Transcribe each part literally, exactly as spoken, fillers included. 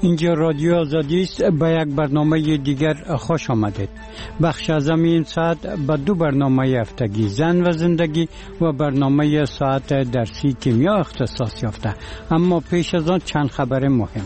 اینجا رادیو آزادی است. به یک برنامه دیگر خوش آمدید. بخش از این ساعت به دو برنامه هفتگی زن و زندگی و برنامه ساعت درسی کیمیا اختصاص یافته. اما پیش از آن چند خبر مهم.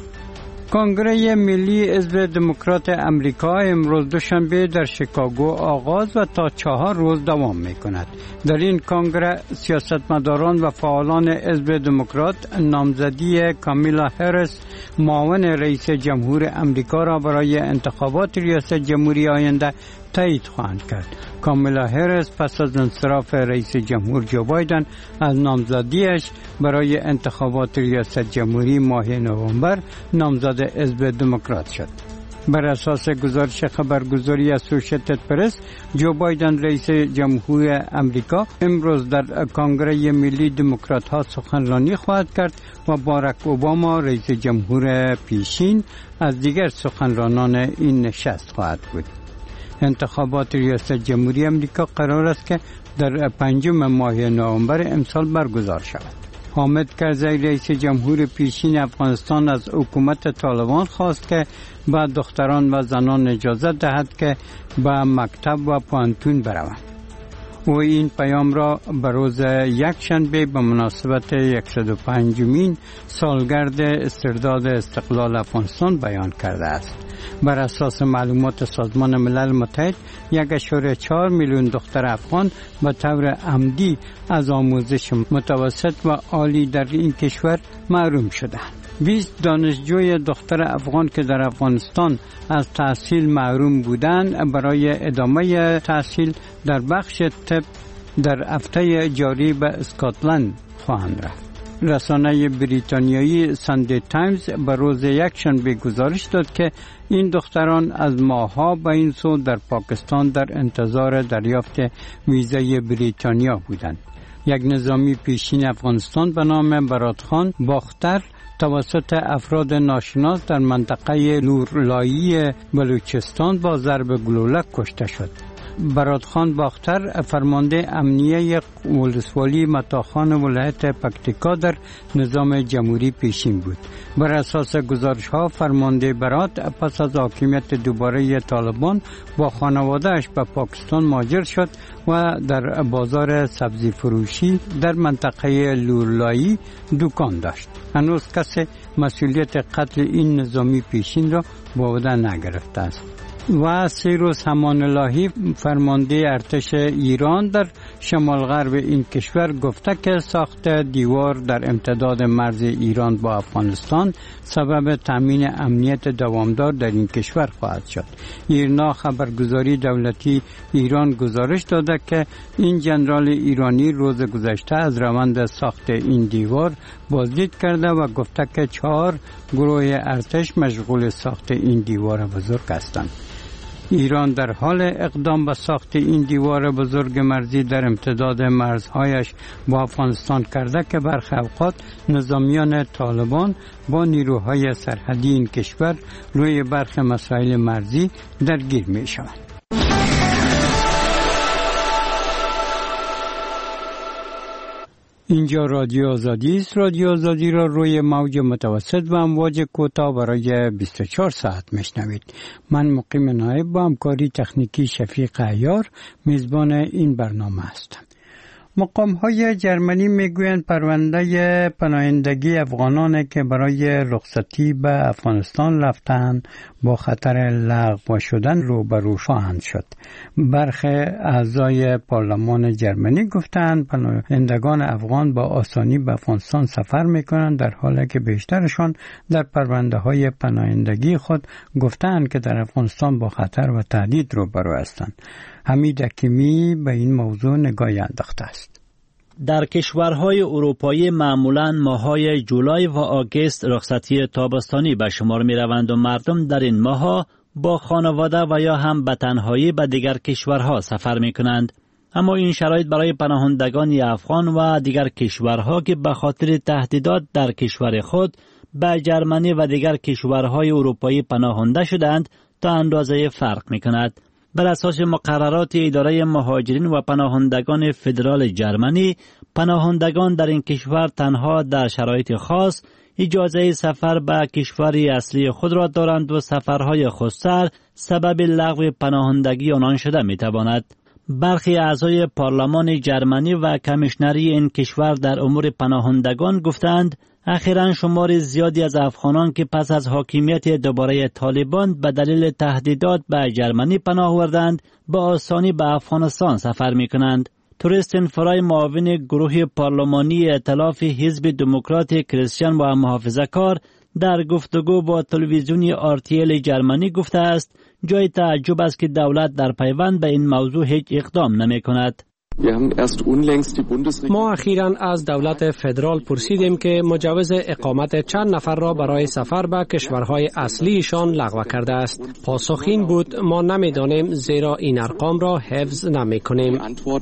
کنگره ملی حزب دموکرات امریکا امروز دوشنبه در شیکاگو آغاز و تا چهار روز دوام می کند. در این کنگره سیاستمداران و فعالان حزب دموکرات نامزدی کامیلا هریس معاون رئیس جمهور امریکا را برای انتخابات ریاست جمهوری آینده تایید خواهند کرد. کامیلا هریس پس از انصراف رئیس جمهور جو بایدن از نامزدیش برای انتخابات ریاست جمهوری ماه نوامبر نامزد حزب دموکرات شد. بر اساس گزارش خبرگزاری اسوشیتد پرس، جو بایدن رئیس جمهور امریکا امروز در کنگره ملی دموکرات ها سخنرانی خواهد کرد و باراک اوباما رئیس جمهور پیشین از دیگر سخنرانان این نشست خواهد بود. انتخابات ریاست جمهوری امریکا قرار است که در پنجم ماه نوامبر امسال برگزار شود. حامد کرزی رئیس جمهور پیشین افغانستان از حکومت طالبان خواست که به دختران و زنان اجازه دهد که به مکتب و پانتون بروند. او این پیام را به روز یکشنبه به مناسبت صد و پنجمین سالگرد استرداد استقلال افغانستان بیان کرده است. بر اساس معلومات سازمان ملل متحد یک اشاره چهار میلیون دختر افغان به طور عمدی از آموزش متوسط و عالی در این کشور محروم شدند. بیست دانشجوی دختر افغان که در افغانستان از تحصیل محروم بودند برای ادامه تحصیل در بخش طب در هفته جاری به اسکاتلند خواهند رفت. رسانه بریتانیایی ساندی تایمز به روز یکشنبه گزارش داد که این دختران از ماه‌ها به این سو در پاکستان در انتظار دریافت ویزای بریتانیا بودند. یک نظامی پیشین افغانستان به نام برادخان باختر توسط افراد ناشناس در منطقه لورلایی بلوچستان با ضرب گلوله کشته شد. برادخان باختر فرمانده امنیه ولسوالی متاخان ولایت پکتیکا در نظام جمهوری پیشین بود. بر اساس گزارش ها فرمانده برات پس از حاکمیت دوباره طالبان با خانوادهش به پاکستان مهاجر شد و در بازار سبزی فروشی در منطقه لورلایی دکان داشت. هنوز کسی مسئولیت قتل این نظامی پیشین را به عهده نگرفته است. و سیروس همان الهی فرمانده ارتش ایران در شمال غرب این کشور گفته که ساخت دیوار در امتداد مرز ایران با افغانستان سبب تامین امنیت دوامدار در این کشور خواهد شد. ایرنا خبرگزاری دولتی ایران گزارش داده که این جنرال ایرانی روز گذشته از روند ساخت این دیوار بازدید کرده و گفته که چهار گروه ارتش مشغول ساخت این دیوار بزرگ هستند. ایران در حال اقدام به ساخت این دیوار بزرگ مرزی در امتداد مرزهایش با افغانستان کرده که برخی اوقات نظامیان طالبان با نیروهای سرحدی این کشور روی برخی مسائل مرزی درگیر می شوند. اینجا رادیو آزادی است. رادیو آزادی را روی موج متوسط و امواج کوتاه برای بیست و چهار ساعت میشنوید. من مقیم نایب با همکاری تکنیکی شفیق عیار میزبان این برنامه هستم. مقام‌های جرمنی میگویند پرونده پناهندگی افغانان که برای رخصتی به افغانستان رفتند با خطر لغو شدن روبرو خواهند شد. برخی اعضای پارلمان جرمنی گفتند پناهندگان افغان با آسانی به افغانستان سفر میکنند، در حالی که بیشترشان در پرونده‌های پناهندگی خود گفتند که در افغانستان با خطر و تهدید روبرو هستند. حمید حکیمی به این موضوع نگاهی انداخته است. در کشورهای اروپایی معمولاً ماه‌های جولای و آگوست رخصتی تابستانی به شمار می‌روند و مردم در این ماه‌ها با خانواده و یا هم به تنهایی به دیگر کشورها سفر می‌کنند. اما این شرایط برای پناهندگان افغان و دیگر کشورها که به خاطر تهدیدات در کشور خود به جرمنی و دیگر کشورهای اروپایی پناهنده شدند تا اندازه فرق می‌کند. بر اساس مقررات اداره مهاجرین و پناهندگان فدرال جرمنی، پناهندگان در این کشور تنها در شرایط خاص اجازه سفر به کشور اصلی خود را دارند و سفرهای خودسر سبب لغو پناهندگی آنان شده می تواند. برخی اعضای پارلمان جرمنی و کمیشنری این کشور در امور پناهندگان گفتند اخیراً شمار زیادی از افغانان که پس از حاکمیت دوباره طالبان به دلیل تهدیدات به جرمنی پناه بردند با آسانی به افغانستان سفر می کنند. توریستن فرای معاون گروه پارلمانی ائتلاف حزب دموکرات کریستیان و محافظه‌کار در گفتگو با تلویزیون آر تی ال جرمنی گفته است جای تعجب است که دولت در پیوند به این موضوع هیچ اقدام نمی کند. ما اخیراً از دولت فدرال پرسیدیم که مجوز اقامت چند نفر را برای سفر به کشورهای اصلیشان لغو کرده است. پاسخ این بود ما نمی‌دانیم زیرا این ارقام را حفظ نمی‌کنیم.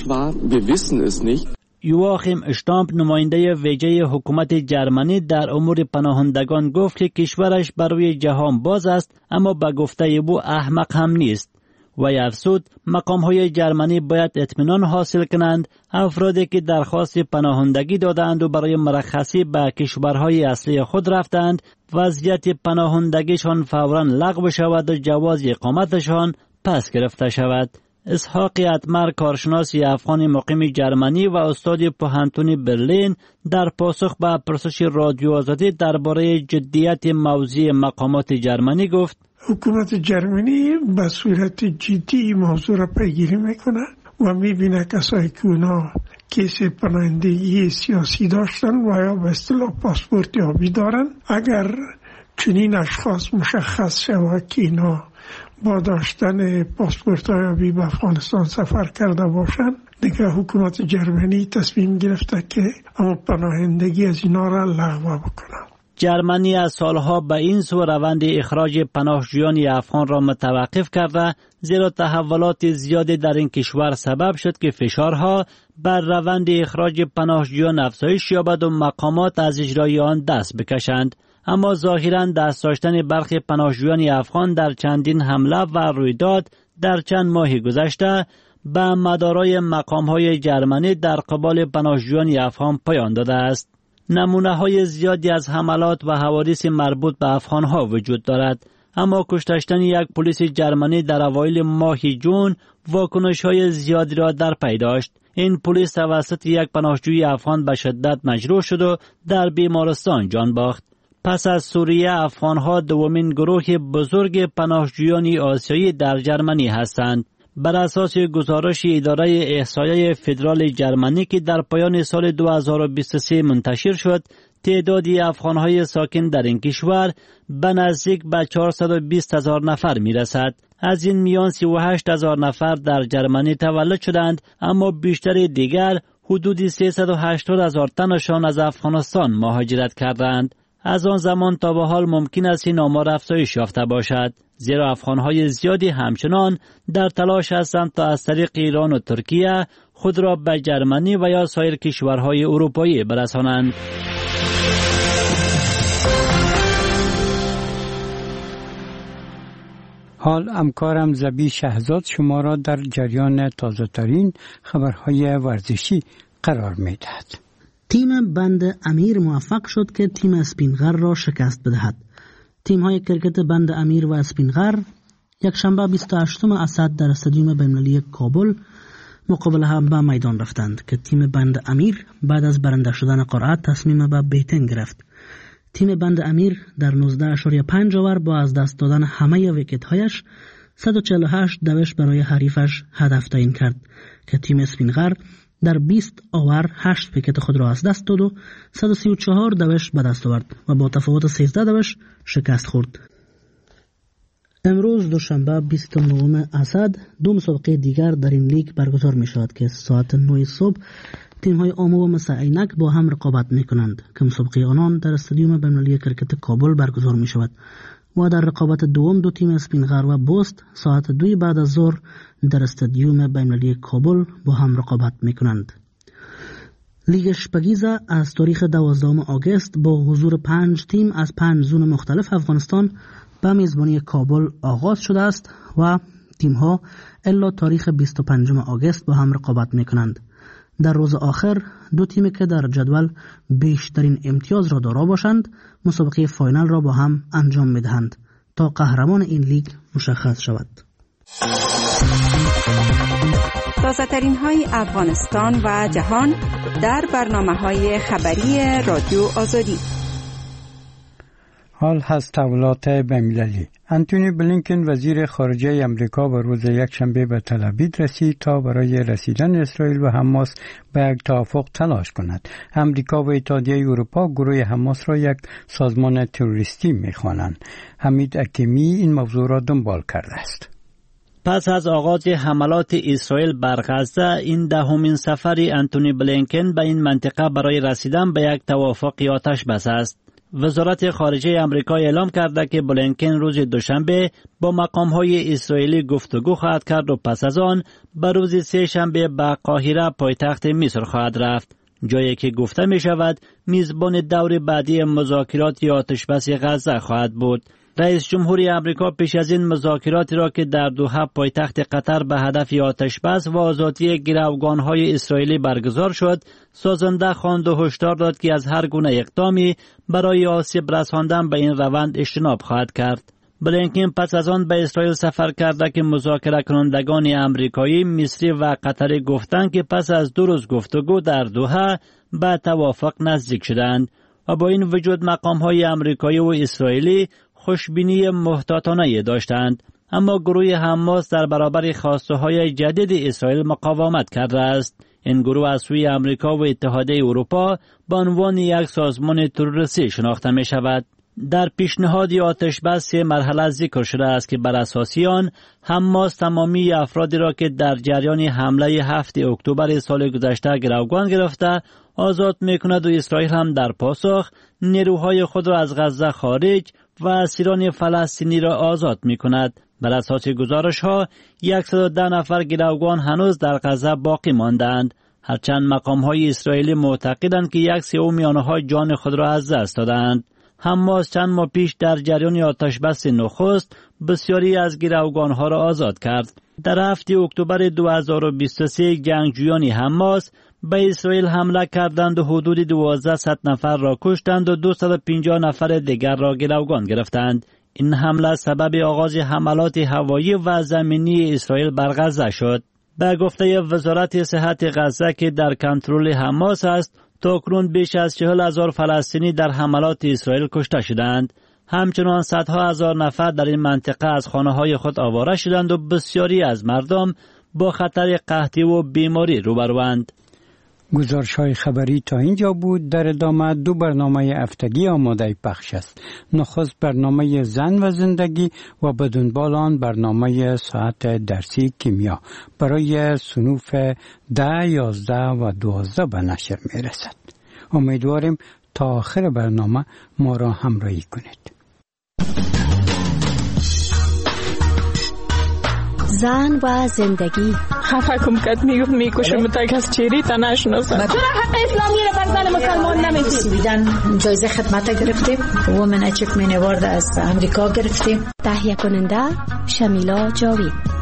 یواخیم اشتامپ نماینده ویژه حکومت جرمنی در امور پناهندگان گفت که کشورش برای جهان باز است اما به گفته او احمق هم نیست. وی افزود مقام‌های جرمنی باید اطمینان حاصل کنند افرادی که درخواست پناهندگی دادند و برای مرخصی به کشورهای اصلی خود رفتند وضعیت پناهندگیشان فوراً لغو شود و جواز اقامتشان پس گرفته شود. اسحاق اتمر کارشناس افغان مقیم جرمنی و استاد پوهنتون برلین در پاسخ به پرسش رادیو آزادی درباره جدیت موضوع مقامات جرمنی گفت حکومت جرمنی به صورت جدی موضوع را پیگیری میکنه و میبینه کسایی که اونا کیس پناهندگی سیاسی داشتن و یا به اصطلاح پاسپورت یابی دارن اگر چنین اشخاص مشخص شود که اینا با داشتن پاسپورت یابی به افغانستان سفر کرده باشن دیگه حکومت جرمنی تصمیم گرفته که اما پناهندگی از اینا را لغو بکنه. جرمنی از سالها به این سو روند اخراج پناهجویان افغان را متوقف کرده زیرا تحولات زیادی در این کشور سبب شد که فشارها بر روند اخراج پناهجویان افزایش یابد و مقامات از اجرای آن دست بکشند. اما ظاهراً دست داشتن برخی پناهجویان افغان در چندین حمله و رویداد در چند ماه گذشته به مدارای مقام‌های جرمنی در قبال پناهجویان افغان پایان داده است. نمونه‌های زیادی از حملات و حوادث مربوط به افغان‌ها وجود دارد، اما کشتن یک پلیس جرمنی در اوایل ماه جون واکنش‌های زیادی را در پی داشت. این پلیس توسط یک پناهجوی افغان به شدت مجروح شد و در بیمارستان جان باخت. پس از سوریه افغان‌ها دومین گروه بزرگ پناهجویان آسیایی در جرمنی هستند. بر اساس گزارش اداره احصایه فدرال جرمنی که در پایان سال دو هزار و بیست و سه منتشر شد، تعدادی افغان‌های ساکن در این کشور به نزدیک به چهارصد و بیست هزار نفر می‌رسد. از این میان سی و هشت هزار نفر در جرمنی تولد شدند، اما بیشتر دیگر حدود سیصد و هشتاد هزار تنشان از افغانستان مهاجرت کردند. از آن زمان تا به حال ممکن است این آمار افزایش یافته باشد، زیرا افغان‌های زیادی همچنان در تلاش هستند تا از طریق ایران و ترکیه خود را به جرمنی و یا سایر کشورهای اروپایی برسانند. حال همکارم زبی شهزاد شما را در جریان تازه ترین خبرهای ورزشی قرار می دهد. تیم بند امیر موفق شد که تیم اسپینغر را شکست بدهد. تیم های کرکت بند امیر و اسپینغر یک شنبه بیست و هشتم اسد در استادیوم بین‌المللی کابل مقابله هم به میدان رفتند که تیم بند امیر بعد از برنده شدن قرعه تصمیم به بیتن گرفت. تیم بند امیر در نوزده اشاریه پنج اوور با از دست دادن همه ویکت هایش صد و چهل و هشت دوش برای حریفش هدف تعیین کرد که تیم اسپینغر در بیست اوور هشت ویکت خود را از دست داد و صد و سی و چهار دوش به دست آورد و با تفاوت سیزده دوش شکست خورد. امروز دوشنبه بیست و نهم اسد دو مسابقه دیگر در این لیگ برگزار می شود که ساعت نه صبح تیم های آمو و مس عینک با هم رقابت می کنند که مسابقه آنان در استادیوم بین‌المللی کرکت کابل برگزار می شود و در رقابت دوم دو تیم اسپینغر و بوست ساعت دوی بعد از ظهر در استادیوم بین‌المللی کابل با هم رقابت می کنند. لیگ شپگیزه از تاریخ دوازدهم آگوست با حضور پنج تیم از پنج زون مختلف افغانستان به میزبانی کابل آغاز شده است و تیم ها الا تاریخ بیست و پنجم آگوست با هم رقابت می کنند. در روز آخر دو تیم که در جدول بیشترین امتیاز را دارا باشند مسابقه فاینال را با هم انجام می‌دهند تا قهرمان این لیگ مشخص شود. تازه‌ترین های افغانستان و جهان در برنامه‌های خبری رادیو آزادی. حال هست تحولات بین‌المللی. انتونی بلینکن وزیر خارجه امریکا و روز یکشنبه به تل آویو رسید تا برای رسیدن اسرائیل و حماس به یک توافق تلاش کند. امریکا و اتحادیه اروپا گروه حماس را یک سازمان تروریستی می‌خوانند. حمید اکیمی این موضوع را دنبال کرده است. پس از آغاز حملات اسرائیل بر غزه، این دهمین سفری انتونی بلینکن به این منطقه برای رسیدن به یک توافق آتش بس است. وزارت خارجه آمریکا اعلام کرده که بلینکن روز دوشنبه با مقام‌های اسرائیلی گفتگو خواهد کرد و پس از آن به روز سه شنبه به قاهره پایتخت مصر خواهد رفت، جایی که گفته می شود میزبان دور بعدی مذاکرات آتشبس غزه خواهد بود. رئیس جمهوری آمریکا پیش از این مذاکراتی را که در دوحه پایتخت قطر به هدف آتشبس و آزادی گروگان‌های اسرائیلی برگزار شد، سازنده خواند و هشدار داد که از هر گونه اقدامی برای آسیب رساندن به این روند اجتناب خواهد کرد. بلینکن پس از آن به اسرائیل سفر کرده که مذاکره کنندگان آمریکایی، مصری و قطری گفتند که پس از دو روز گفتگو در دوحه به توافق نزدیک شدند و با این وجود مقام‌های آمریکایی و اسرائیلی خوشبینی محتاطانه داشتند، اما گروه حماس در برابر خواسته‌های جدید اسرائیل مقاومت کرده است. این گروه از سوی آمریکا و اتحادیه اروپا به عنوان یک سازمان تروریستی شناخته می شود. در پیشنهاد آتشبس سه مرحله ذکر شده است که بر اساس آن حماس تمامی افرادی را که در جریان حمله هفتم اکتبر سال گذشته گروگان گرفته آزاد می‌کند و اسرائیل هم در پاسخ نیروهای خود را از غزه خارج و اسیران فلسطینی را آزاد می‌کند. بر اساس گزارش‌ها صد و ده نفر گروگان هنوز در غزه باقی ماندند، هرچند مقام‌های اسرائیلی معتقدند که یک سوم آنها جان خود را از دست دادند. حماس چند ماه پیش در جریان آتشبس نخست بسیاری از گروگان‌ها را آزاد کرد. در هفتم اکتبر دو هزار و بیست و سه جنگجویان حماس به اسرائیل حمله کردند و حدود دوازده نفر را کشتند و دویست و پنجاه نفر دیگر را گروگان گرفتند. این حمله سبب آغاز حملات هوایی و زمینی اسرائیل بر غزه شد. به گفته وزارت صحت غزه که در کنترل حماس است، تاکنون بیش از چهل هزار فلسطینی در حملات اسرائیل کشته شدند. همچنان صدها هزار نفر در این منطقه از خانه‌های خود آواره شدند و بسیاری از مردم با خطر قحطی و بیماری روبروند. گزارش‌های خبری تا اینجا بود. در ادامه دو برنامه هفتگی آماده پخش است. نخست برنامه زن و زندگی و بدون بالان برنامه ساعت درسی کیمیا برای صنوف ده، یازده و دوازده به نشر میرسد. امیدواریم تا آخر برنامه ما را همراهی کنید. زن و زندگی. خفه کم کت میگفت میکشه متک از چیری تا نشناسن. چرا حق اسلامی رو بر زن مسلمان نمیدید؟ بیدن جایزه خدمت گرفتیم. وومن اچیومنت اوارد از امریکا گرفتیم. تهیه کننده شمیلا جاوید.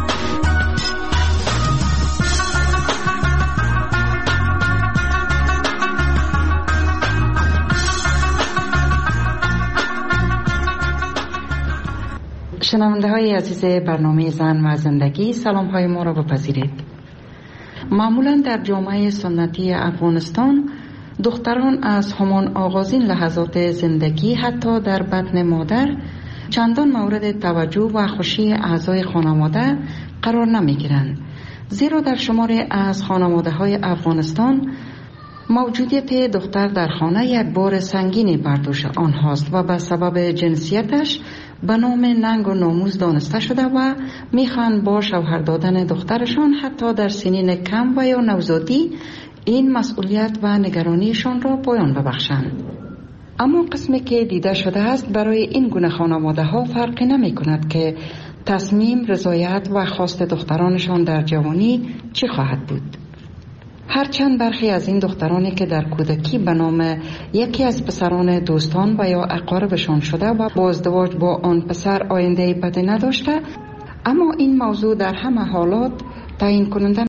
شنونده های عزیز برنامه زن و زندگی، سلام های ما را بپذیرید. معمولا در جامعه سنتی افغانستان دختران از همان آغازین لحظات زندگی حتی در بطن مادر چندان مورد توجه و خوشی اعضای خانواده قرار نمی گیرند، زیرا در شماری از خانواده های افغانستان موجودیت دختر در خانه یک بار سنگینی بر دوش آنهاست و به سبب جنسیتش به نام ننگ و ناموس دانسته شده و میخوان با شوهر دادن دخترشان حتی در سنین کم و یا نوزادی این مسئولیت و نگرانیشان را پایان ببخشند. اما قسمی که دیده شده است برای این گونه خانواده ها فرقی نمی کند که تصمیم، رضایت و خواست دخترانشان در جوانی چی خواهد بود. هرچند برخی از این دخترانی که در کودکی به نام یکی از پسران دوستان و یا اقاربشان شده و با ازدواج با آن پسر آینده بدی نداشته، اما این موضوع در همه حالات تعیین کننده